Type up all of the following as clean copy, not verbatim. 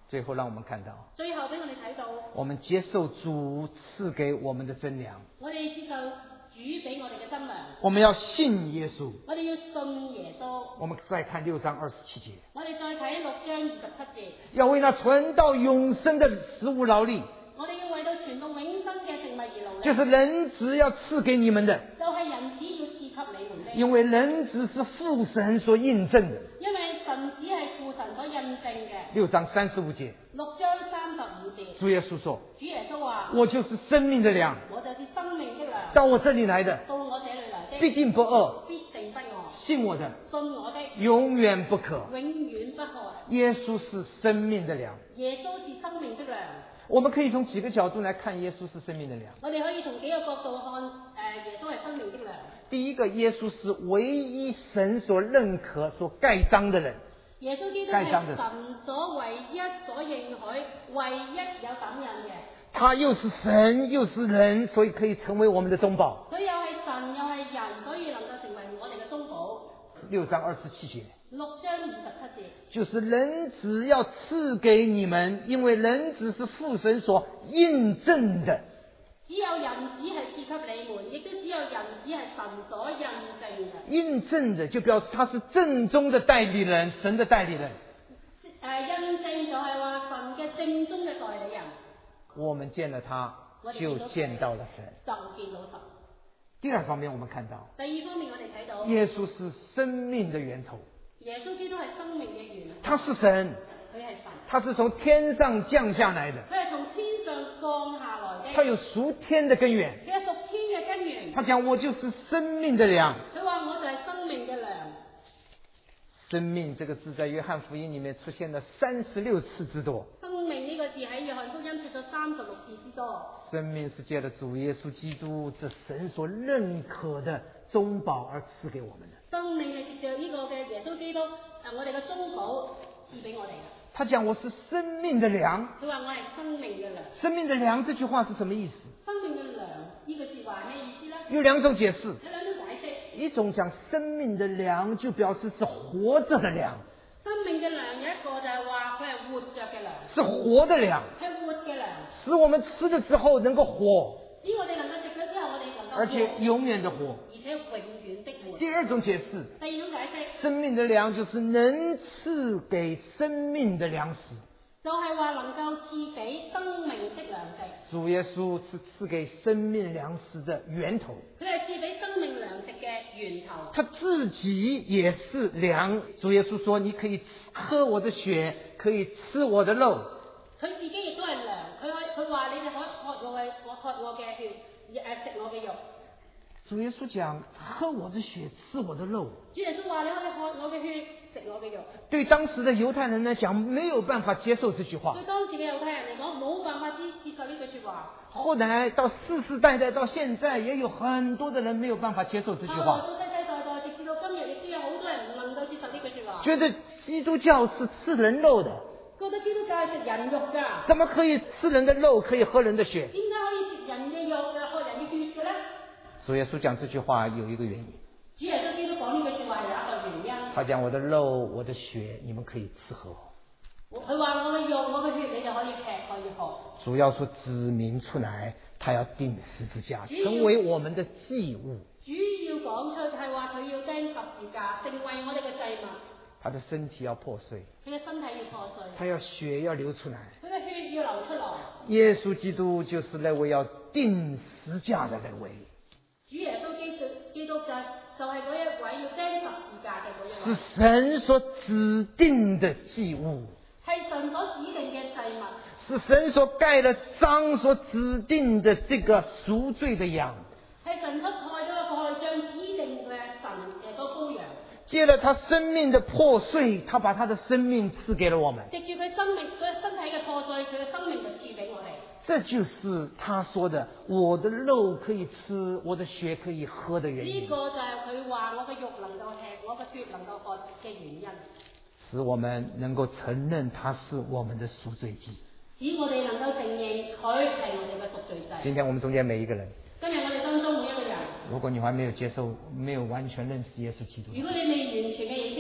最后让我们看到， 最後俾我哋睇到， 我们接受主赐给我们的真粮， 我哋接受主俾我哋嘅真糧， 我们要信耶稣。 我哋要信耶穌。 我们再看6章27节， 我哋再睇6章27節， 要为那存到永生的食物劳力， 我哋要為到傳到永生嘅食物而勞力， 就是人子要赐给你们的， 就係人子要賜給你們的， 因为人子是父神所印證的。 因為神子係父神所印證嘅。 6章35節， 6章35節， 主耶穌說， 主耶穌話： 我就是生命的糧， 我就是生命的糧， 到我這裡來的到我這裡來的必定不餓， 必定不餓， 信我的信我的永遠不渴。 永遠不渴。 耶穌是生命的糧。 耶穌是生命的糧。 我們可以從幾個角度來看耶穌是生命的糧。 我哋可以從幾個角度看，耶穌係生命的糧。 第一個，耶穌是唯一神所認可、所蓋章的人。 耶穌基督係神所唯一所認許、唯一有感人嘅。 他又是神又是人，所以可以成為我們的中保。 佢又係神又係人，所以能夠成為我哋嘅中保。 6章27節。 6章27節。 就是人子要賜給你們，因為人子是父神所印證的。 只有人子係賜給你們，亦都只有人子係神所印證嘅。 印證的就表示他是正宗的代理人，神的代理人。 印證就係話神嘅正宗嘅代理人。 我們見了他，就見到了神。 就見到神。 第二方面，我們看到， 第二方面我哋睇到， 耶穌是生命的源頭。 耶穌基督係生命嘅源頭。 他是神， 佢係神。 他是從天上降下來的。 佢係從天上降下來嘅。 他有屬天的根源。 佢係屬天嘅根源。 他講我就是生命的糧。 佢話我就係生命嘅糧。 生命這個字在約翰福音裏面出現了36次之多。 生命呢個字喺約翰福音出咗36次之多。 生命是借着主耶穌基督這神所認可的中保而賜給我們的。 生命係藉着呢個嘅耶穌基督，我哋嘅中保賜俾我哋嘅。 他講我是生命的糧。 佢話我係生命嘅糧。 生命的糧這句話是什麼意思？ 生命嘅糧呢個說話係咩意思呢？ 有兩種解釋。 有兩種解釋。 一種講生命的糧就表示是活着的糧。 生命嘅糧有一個就係話佢係活着嘅糧。 是活的糧。 係活嘅糧。 使我們吃了之後能夠活。 使我哋能夠食咗之後，我哋能夠活。 而且永遠的活。 而且永遠的活。 第二種解釋。 第二種解釋。生命的糧就是能賜給生命的糧食。 就係話能夠賜給生命的糧食。 主耶穌是賜給生命糧食的源頭。 佢係賜俾生命糧食嘅源頭。 他自己也是糧。主耶穌說：你可以喝我的血，可以吃我的肉。 佢自己亦都係糧。佢話你哋可喝我嘅血，食我嘅肉。 主耶穌講：喝我的血，吃我的肉。 主耶穌話：你可以喝我嘅血，食我嘅肉。 對當時的猶太人來講，沒有辦法接受這句話。 對當時嘅猶太人嚟講，冇辦法接受呢句說話。 後來到世世代代到現在，也有很多的人沒有辦法接受這句話。 到世世代代直至到今日，亦都有好多人唔能夠接受呢句說話。 覺得基督教是吃人肉的。 覺得基督教係食人肉㗎。 怎麼可以吃人的肉，可以喝人的血？ 點解可以食人嘅肉喝人嘅血嘅咧？ 主耶穌講這句話有一個原因。 主耶穌基督講呢句說話有一個原因。 他講我的肉，我的血，你們可以吃喝。 佢話我嘅肉，我嘅血，你就可以吃可以喝。 主要說指明出來，他要釘十字架，成為我們的祭物。 主要講出係話佢要釘十字架，成為我哋嘅祭物。 他的身體要破碎， 佢嘅身體要破碎， 他要血要流出來， 佢嘅血要流出來。 耶穌基督就是那位要釘十字架的那位。 主耶穌基督就係嗰一位要釘十字架嘅嗰一位。 是神所指定的祭物， 係神所指定嘅祭物， 是神所蓋了章所指定的這個贖罪的羊， 係神所蓋咗個蓋章指定嘅神嘅嗰羔羊。 借了他生命的破碎，他把他的生命賜給了我們。 藉住佢生命佢身體嘅破碎，佢嘅生命就賜俾我哋。 這就是他說的我的肉可以吃，我的血可以喝的原因。 呢個就係佢話我嘅肉能夠吃，我嘅血能夠喝嘅原因。 使我們能夠承認他是我們的贖罪祭。 使我哋能夠承認佢係我哋嘅贖罪祭。 今天我們中間每一個人， 今日我哋當中每一個人， 如果你還沒有接受，沒有完全認識耶穌基督， 如果你未完全嘅認識耶穌基督，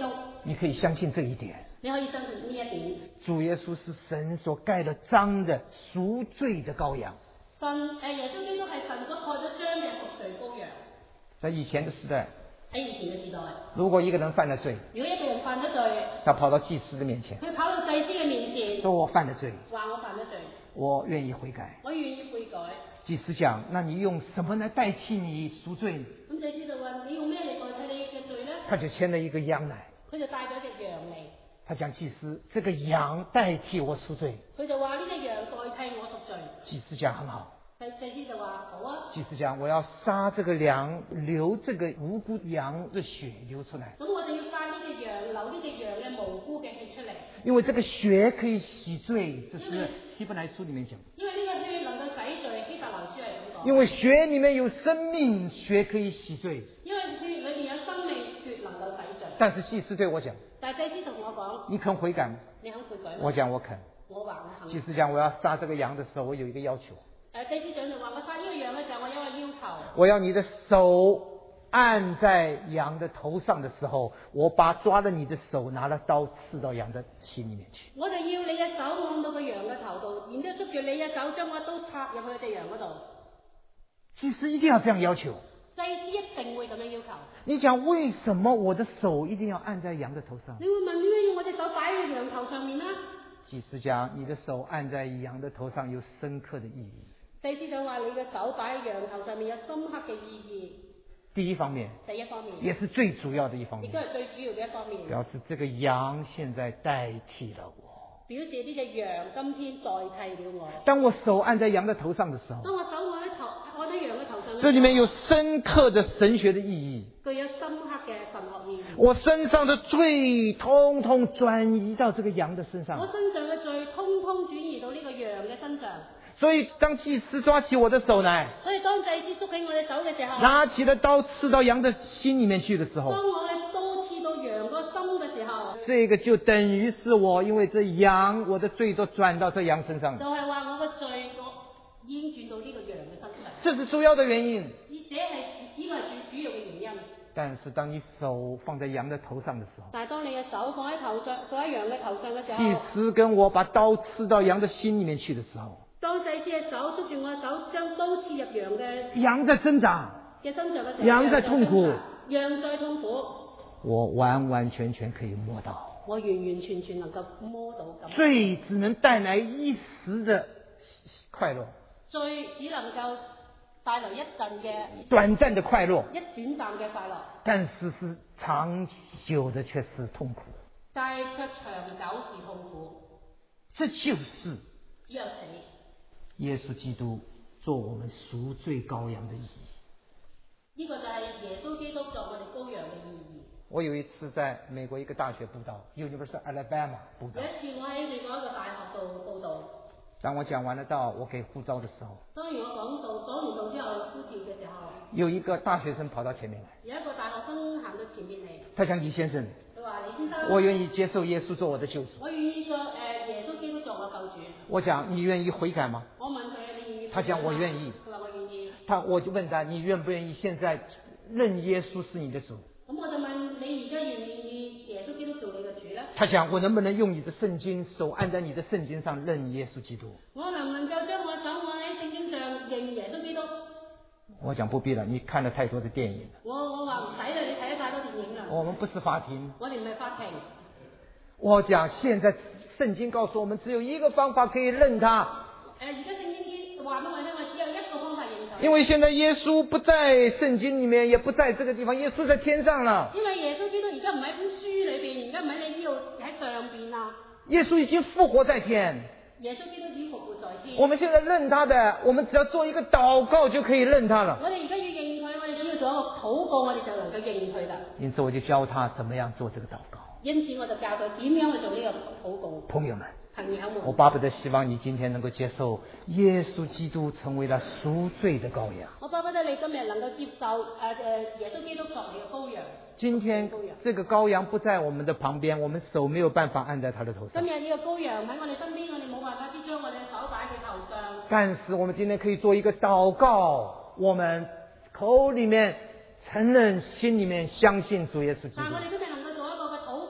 督， 你可以相信这一点。 你可以相信呢一點。 主耶穌是神所蓋了章的贖罪的羔羊。 耶穌基督係神所蓋咗章嘅贖罪羔羊。 在以前的時代， 喺以前嘅時代， 如果一個人犯了罪， 如果一個人犯咗罪， 他跑到祭司的面前， 佢跑到祭司嘅面前， 說我犯了罪， 話我犯咗罪， 我願意悔改。 我願意悔改。 祭司講，那你用什麼來代替你贖罪呢？ 咁祭司就話：你用咩嚟代替你嘅罪呢？ 他就牽了一個羊來， 佢就帶咗隻羊嚟。 他講祭司，這個羊代替我贖罪。 佢就話呢隻羊代替我贖罪。 祭司講很好。 祭司就話好啊。 祭司講，我要殺這個羊，流這個無辜羊的血流出來。 咁我就要殺呢隻羊，流呢隻羊嘅無辜嘅血出嚟。 因為這個血可以洗罪，這是希伯來書裏面講。 因為呢個血能夠洗罪，希伯來書係咁講。 因為血裏面有生命，血可以洗罪。 因為血裏面有生命，血能夠洗罪。 但是祭司對我講， 但係祭司同我講， 你肯悔改嗎？ 你肯悔改嗎？ 我講我肯。 我話我肯。 祭司講，我要殺這個羊的時候，我有一個要求。 祭司長就話：我殺呢個羊嘅時候，我有一個要求。 我要你的手按在羊的頭上的時候，我把抓了你的手，拿了刀刺到羊的心裏面去。 我就要你嘅手按到個羊嘅頭度，然之後捉住你嘅手，將個刀插入去隻羊嗰度。 祭司一定要這樣要求。 祭司一定會咁樣要求。 你講為什麼我的手一定要按在羊的頭上？ 你會問點解要我隻手擺喺羊頭上面呢？ 祭司講，你的手按在羊的頭上有深刻的意義。 祭司長話：你嘅手擺喺羊頭上面有深刻嘅意義。 第一方面，也是最主要的一方面， 亦都係最主要嘅一方面。 表示這個羊現在代替了我。 表示呢隻羊今天代替了我。 當我手按在羊的頭上的時候， 當我手按喺羊嘅頭上， 這裡面有深刻的神學的意義， 具有深刻嘅神學意義。 我身上的罪通通轉移到這個羊的身上， 我身上嘅罪通通轉移到呢個羊嘅身上。 所以當祭司抓起我的手來， 所以當祭司捉起我嘅手嘅時候， 拿起了刀刺到羊的心裡面去的時候， 當我嘅刀刺到羊個心嘅時候， 這個就等於是我，因為這羊我的罪都轉到這羊身上， 就係話我嘅罪我已經轉到呢個羊嘅身上。 這是主要的原因。 呢個係最主要嘅原因。 但是當你手放在羊的頭上的時候， 但係當你嘅手放喺頭上，放喺羊嘅頭上嘅時候， 祭司跟我把刀刺到羊的心裡面去的時候， 當祭司嘅手捉住我嘅手，將刀刺入羊嘅羊在掙扎嘅身上嘅時候， 羊在痛苦， 羊在痛苦， 我完完全全可以摸到， 我完完全全能夠摸到咁。 罪只能帶來一時的快樂， 罪只能夠帶來一陣嘅短暫的快樂， 一短暫嘅快樂， 但是長久的卻是痛苦， 但係卻長久是痛苦。 這就是只有死。 耶穌基督做我們贖罪羔羊的意義。 呢個就係耶穌基督作我哋羔羊嘅意義。 我有一次在美國一個大學佈道 ，University of Alabama 佈道。 有一次我喺美國一個大學度佈道。 當我講完了道，我給呼召的時候， 當然我講完道之後呼召嘅時候， 有一個大學生跑到前面來， 有一個大學生行到前面嚟。 他講：李先生， 佢話：李先生， 我願意接受耶穌做我的救主。 我願意做耶穌基督做我救主。 我講：你願意悔改嗎？ 我問佢：你願意？ 他講：我願意。 佢話：我願意。 我就問他：你願不願意現在認耶穌是你的主？ 咁我就問你：而家願唔願意耶穌基督做你嘅主咧？ 他講：我能不能用你的聖經，手按在你的聖經上認耶穌基督？ 我能唔能夠將我手按喺聖經上認耶穌基督？ 我講不必了，你看了太多的電影了。 我話唔使啦，你睇咗太多電影啦。 我們不是法庭。 我哋唔係法庭。 我講現在聖經告訴我們，只有一個方法可以認他。 而家聖經話俾我聽，我只有一個方法認佢。 因為現在耶穌不在聖經裡面，也不在這個地方，耶穌在天上了。 因為耶穌基督而家唔喺本書裏邊，而家唔喺你呢度喺上邊啦。 耶穌已經復活在天。 耶穌基督已經復活在天。 我們現在認他的，我們只要做一個禱告就可以認他了。 我哋而家要認佢，我哋只要做一個禱告，我哋就能夠認佢啦。 因此我就教他怎麼樣做這個禱告。 因此我就教佢點樣去做呢個禱告。 朋友們， 我巴不得希望你今天能夠接受耶穌基督成為了贖罪的羔羊。 我巴不得你今日能夠接受耶穌基督作你嘅羔羊。 今天這個羔羊不在我們的旁邊，我們手沒有辦法按在他的頭上。 今日呢個羔羊喺我哋身邊，我哋冇辦法之將我哋手擺喺頭上。 但是我們今天可以做一個禱告，我們口裡面承認，心裡面相信主耶穌基督。 但我哋今日能夠做一個嘅禱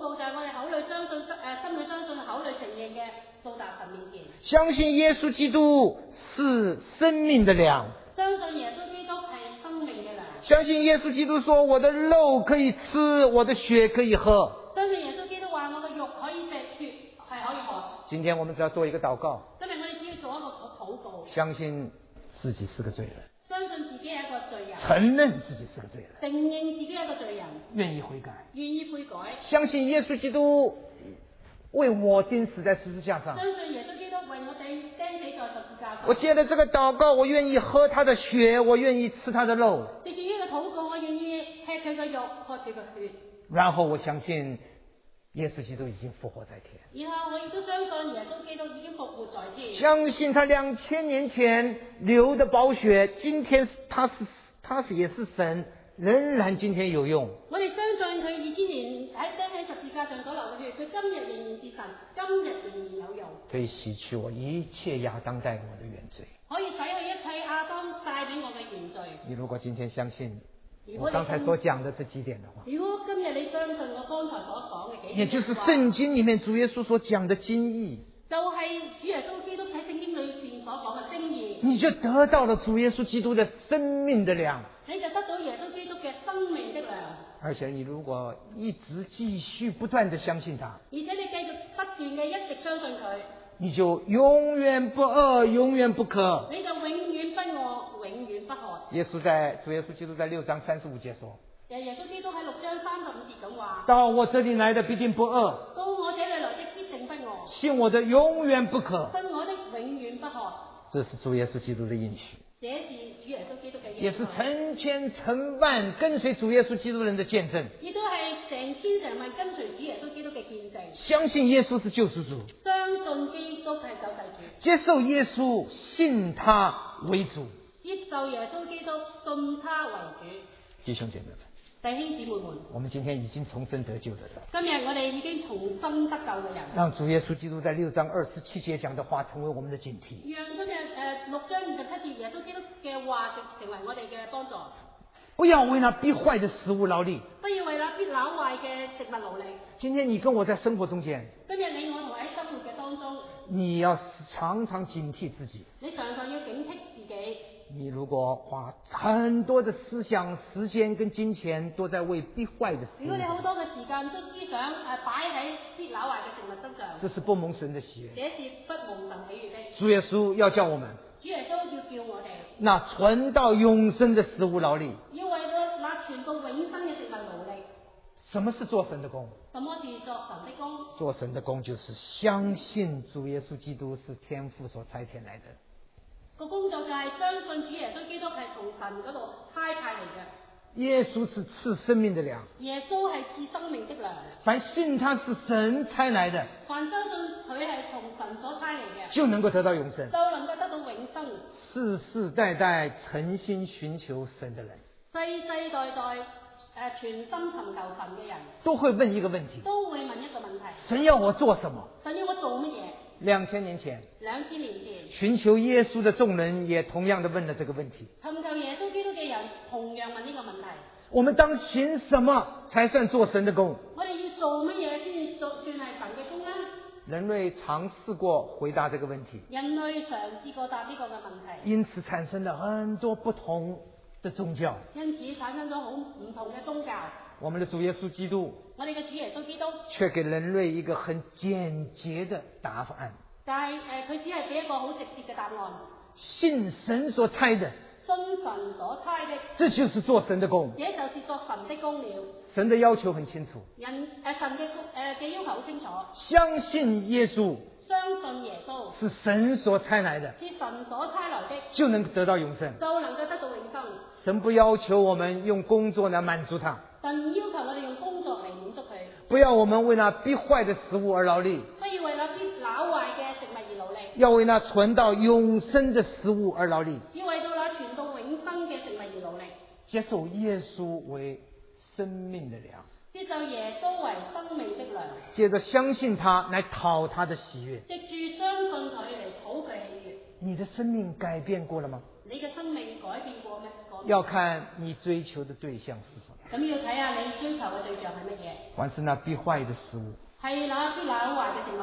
到達神面前。 相信耶稣基督是生命的粮， 相信耶穌基督係生命嘅糧。 相信耶稣基督说我的肉可以吃，我的血可以喝。 相信耶穌基督話我嘅肉可以食，血係可以喝。 今天我们只要做一个祷告， 今日我哋只要做一個禱告， 相信自己是个罪人， 相信自己係一個罪人， 承认自己是个罪人， 承認自己係一個罪人， 愿意悔改， 願意悔改。 相信耶稣基督为我钉死在十字架上。 相信耶穌基督為我哋釘死在十字架上。 我借着这个祷告，我愿意喝他的血，我愿意吃他的肉。 藉住呢個禱告，我願意吃佢嘅肉，喝佢嘅血。 然後我相信耶穌基督已經復活在天， 然後我亦都相信耶穌基督已經復活在天。 相信他2000年前流的寶血，今天他也是神，仍然今天有用。 我哋相信佢2000年喺釘喺十字架上所流嘅血，佢今日仍然是神，今日仍然有用， 可以洗去我一切亞當帶給我的原罪。 可以洗去一切亞當帶俾我嘅原罪。 你如果今天相信如果我剛才所講的這幾點的話， 如果今日你相信我剛才所講嘅幾點， 也就是聖經裡面主耶穌所講的經義， 就係主耶穌基督喺聖經裏邊所講嘅精義， 你就得到了主耶穌基督的生命的糧。 你就得到耶穌基督嘅生命的糧。 而且你如果一直繼續不斷地相信他， 而且你繼續不斷嘅一直相信佢， 你就永遠不餓，永遠不渴。 你就永遠不餓，永遠不渴。 主耶穌基督在6章35節說， 耶穌基督喺6章35節咁話： 到我這裡來的必定不餓， 到我這裡來的必定不餓， 信我的永遠不渴。 信我的永遠不渴。 這是主耶穌基督的應許， 這是主耶穌基督嘅應許， 也是成千成萬跟隨主耶穌基督人的見證。 亦都係成千成萬跟隨主耶穌基督嘅見證。 相信耶穌是救贖主， 相信基督係救世主， 接受耶穌，信他為主。 接受耶穌基督，信他為主。 弟兄姐妹們， 弟兄姊妹們， 我們今天已經重生得救的人， 今日我哋已經重生得救嘅人， 讓主耶穌基督在6章27節講的話成為我們的警惕。 讓今日6章27節耶穌基督嘅話成為我哋嘅幫助。 不要為那必壞的食物勞力。 不要為那必朽壞嘅食物勞力。 今天你跟我在生活中間， 今日你我同喺生活嘅當中， 你要常常警惕自己。 你常常要警惕自己。 你如果花很多的思想、時間跟金錢都在為必壞的食物， 如果你好多嘅時間都思想擺喺必朽壞嘅食物身上， 這是不蒙神的喜悅。 這是不蒙神喜悅的。 主耶穌要叫我們， 主耶穌要叫我哋， 那存到永生的食物勞力。 要為咗那傳到永生嘅食物勞力。 什麼是做神的工？ 什麼是做神的工？ 做神的工就是相信主耶穌基督是天父所差遣來的。 個工作就係相信主耶穌基督係從神嗰度差派嚟嘅。 耶穌是賜生命的糧， 耶穌係賜生命的糧。 凡信他是神差來的， 凡相信佢係從神所差嚟嘅， 就能夠得到永生。 就能夠得到永生。 世世代代誠心尋求神的人， 世世代代全心尋求神嘅人， 都會問一個問題： 都會問一個問題： 神要我做什麼神要我做乜嘢 ？2000年前 ？2000年前， 尋求耶穌的眾人也同樣的問了這個問題。 尋求耶穌基督嘅人同樣問呢個問題： 我們當行什麼才算做神的工？ 我哋要做乜嘢先至算係神嘅工呢？ 人類嘗試過回答這個問題， 人類嘗試過答呢個嘅問題， 因此產生了很多不同的宗教， 因此產生咗好唔同嘅宗教。 我們的主耶穌基督我哋嘅主耶穌基督卻給人類一個很簡潔的答案， 但係佢只係俾一個好直接嘅答案： 信神所差的， 信神所差的， 這就是做神的工。 這就是作神的工了。 神的要求很清楚， 神嘅要求好清楚， 相信耶穌相信耶穌是神所差來的， 是神所差來的， 就能得到永生。 就能夠得到永生。 神不要求我們用工作來滿足他， 神要求我哋用工作嚟滿足佢， 不要我們為那必壞的食物而勞力， 不要為那啲朽壞嘅食物而勞力， 要為那存到永生的食物而勞力， 要為到那傳到永生嘅食物而勞力， 接受耶穌為生命的糧， 接受耶穌為生命的糧， 接着相信他來討他的喜悅。 藉住相信佢嚟討佢喜悅。 你的生命改變過了嗎？ 你嘅生命改變過咩？ 要看你追求的對象是什麼。 咁要睇下你追求嘅對象係乜嘢？ 還是那必壞的食物， 係那啲朽壞嘅食物，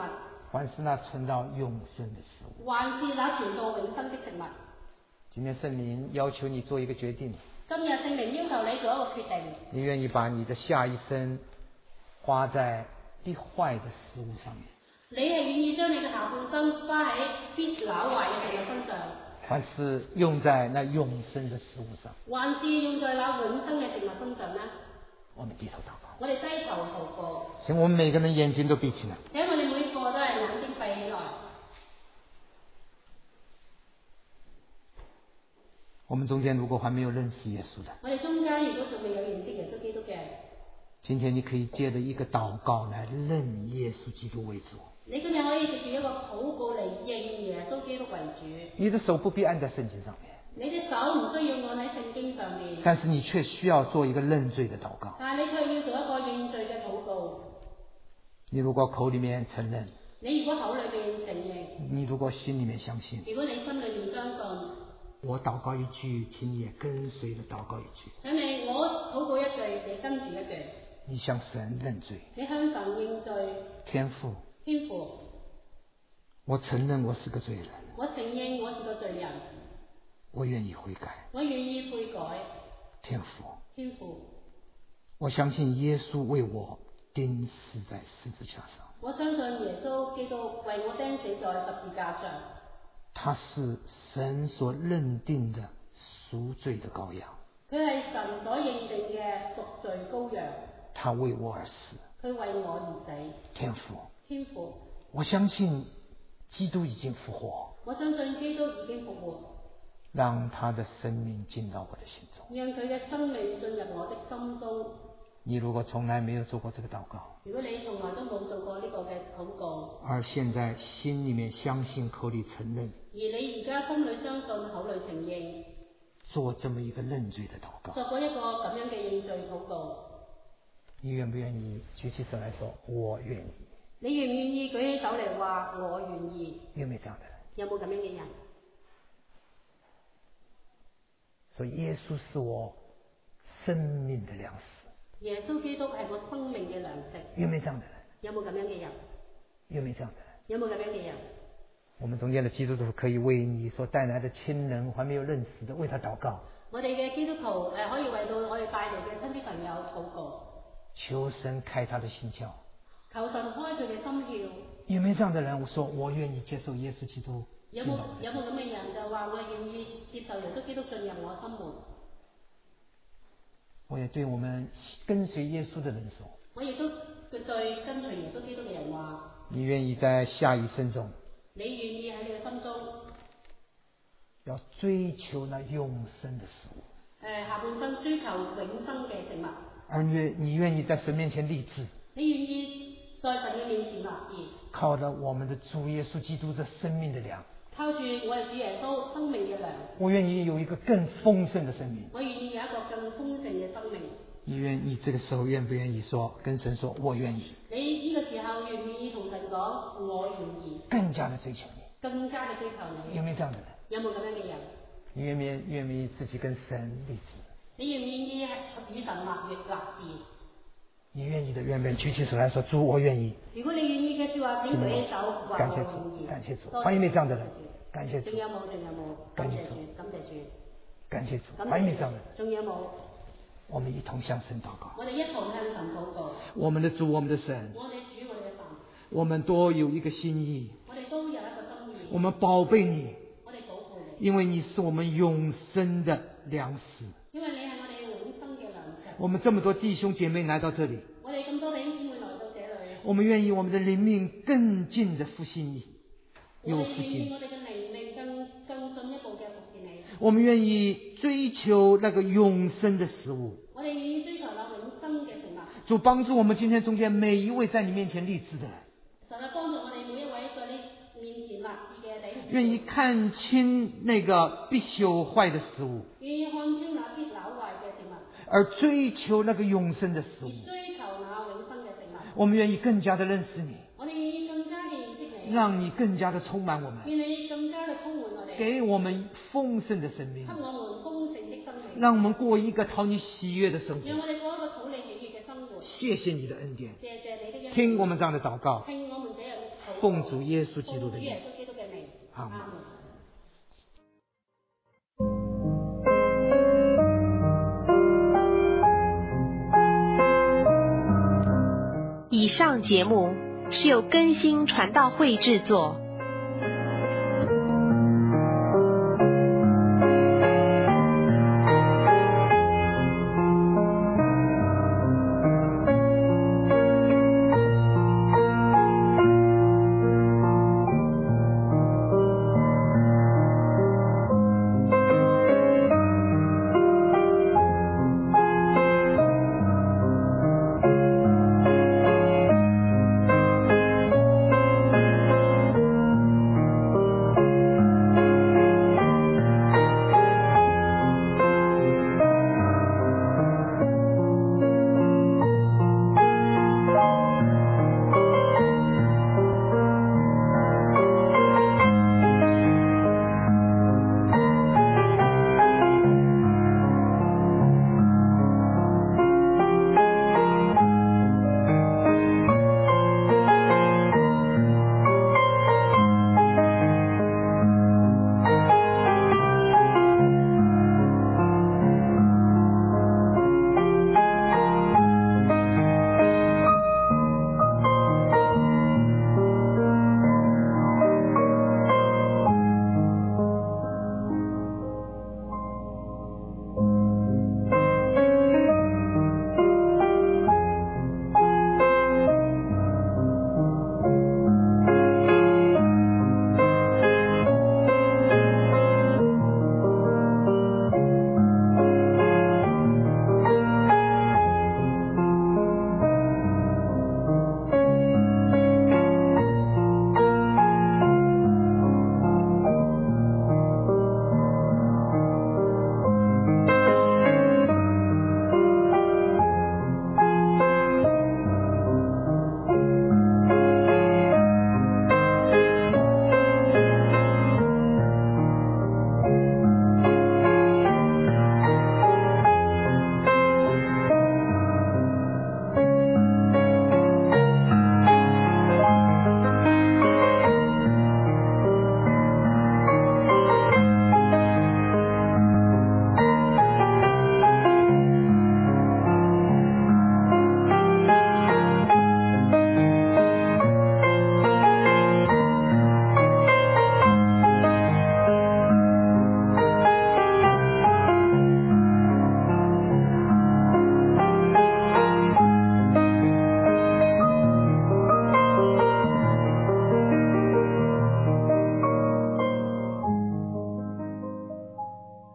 还是那存到永生的食物。 還是那存到永生的食物。 今天聖靈要求你做一個決定。 今日聖靈要求你做一個決定。 你願意把你的下一生花在必壞的食物上面？ 你係願意將你嘅下半生花喺必朽壞嘅食物身上， 還是用在那永生的食物上？ 還是用在那永生嘅食物身上呢？ 我們低頭禱告。 我哋低頭禱告。 請我們每個人眼睛都閉起來。 請我哋每個都係眼睛閉起來。 我們中間如果還沒有認識耶穌的， 我哋中間如果仲未有認識耶穌基督嘅， 今天你可以借着一個禱告來認耶穌基督為主。 你今日可以藉住一個禱告嚟認耶穌基督為主。 你的手不必按在聖經上面， 你隻手唔需要按喺聖經上面， 但是你卻需要做一個認罪的禱告。 但係你卻要做一個認罪嘅禱告。 你如果口裏面承認， 你如果口裏面承認， 你如果心裏面相信， 如果你心裏面相信， 我禱告一句，請你也跟隨的禱告一句。 請你我禱告一句，你跟住一句。 你向神認罪， 你向神認罪。 天父， 天父， 我承認我是個罪人， 我承認我是個罪人， 我願意悔改。 我願意悔改。 天父， 天父， 我相信耶穌為我釘死在十字架上， 我相信耶穌基督為我釘死在十字架上。 他是神所認定的贖罪的羔羊， 佢係神所認定嘅贖罪羔羊。 他為我而死， 佢為我而死。 天父， 天父， 我相信基督已經復活， 我相信基督已經復活， 讓他的生命進到我的心中。 讓佢嘅生命進入我的心中。 你如果從來沒有做過這個禱告， 如果你從來都冇做過呢個嘅禱告， 而現在心裡面相信，口裡承認， 而你而家心裡相信，口裡承認， 做這麼一個認罪的禱告， 作過一個咁樣嘅認罪禱告， 你願不願意舉起手來說我願意？ 你願唔願意舉起手嚟話我願意？ 有沒有這樣的人？ 有冇咁樣嘅人？ 所以耶穌是我生命的糧食。 耶穌基督係我生命嘅糧食。 有沒有這樣的人？ 有冇咁樣嘅人？ 有沒有這樣的人？ 有冇咁樣嘅人？ 我們中間的基督徒可以為你所帶來的親人還沒有認識的為他禱告。 我哋嘅基督徒可以為到我哋帶嚟嘅親戚朋友禱告， 求神開他的心竅， 求神開佢嘅心竅。 有沒有這樣的人？我說我願意接受耶穌基督。 有冇咁嘅人就話我願意接受耶穌基督進入我心門？ 我也對我們跟隨耶穌的人說， 我亦都對跟隨耶穌基督嘅人話， 你願意在下一生中， 你願意喺你嘅心中要追求那永生的食物， 下半生追求永生嘅食物， 而你願意在神面前立志， 你願意在神嘅面前立志， 靠着我們的主耶穌基督這生命的糧， 靠住我哋主耶穌生命嘅糧， 我願意有一個更豐盛的生命。 我願意有一個更豐盛嘅生命。 你這個時候願不願意說跟神說我願意？ 你呢個時候願唔願意同神講我願意？ 更加的追求你， 更加嘅追求你。 有沒有這樣的人？ 有冇咁樣嘅人？ 你願不願意自己跟神立志？ 你願唔願意與神立志？ 你願意的願不願意舉起手來說主我願意？ 如果你願意嘅說話，請舉起手話感謝我願意。 主，感謝主，還有沒有這樣的人？感謝主。 仲有冇？感謝主，感謝主， 感謝主，還有沒有這樣的人？ 仲有冇？ 我們一同向神禱告。 我哋一同向神禱告。 我們的主，我們的神， 我哋主，我哋嘅神， 我們都有一個心意， 我哋都有一個心意。 我們寶貝你， 我哋保護你， 因為你是我們永生的糧食。 因為你係我哋永生嘅糧食。 我們這麼多弟兄姐妹來到這裡， 我哋咁多弟兄姊妹來到這裡， 我們願意我們的靈命更進的服侍你， 我哋願意你。 我哋嘅靈命更進一步嘅服侍你。 我們願意追求那個永生的食物。 我哋願意追求那永生嘅食物。 主幫助我們今天中間每一位在你面前立志的人， 神啊，幫助我哋每一位在你面前立志嘅弟兄， 願意看清那個必朽壞的食物， 願意看清那必朽壞嘅食物， 而追求那個永生的食而物。 追求那永生嘅食物。 我們願意更加的認識你， 我哋願意更加嘅認識你， 讓你更加的充滿我們， 願你更加嘅充滿我哋， 給我們豐盛的生命， 給我們豐盛的生命， 讓我們過一個討你喜悅的生活。 讓我哋過一個討你喜悅嘅生活。 謝謝你的恩典， 謝謝你的恩典， 聽我們這樣的禱告， 聽我們這樣禱奉主耶稣基督的名， 耶稣基督嘅名， 阿门。 以上节目是由更新传道会制作，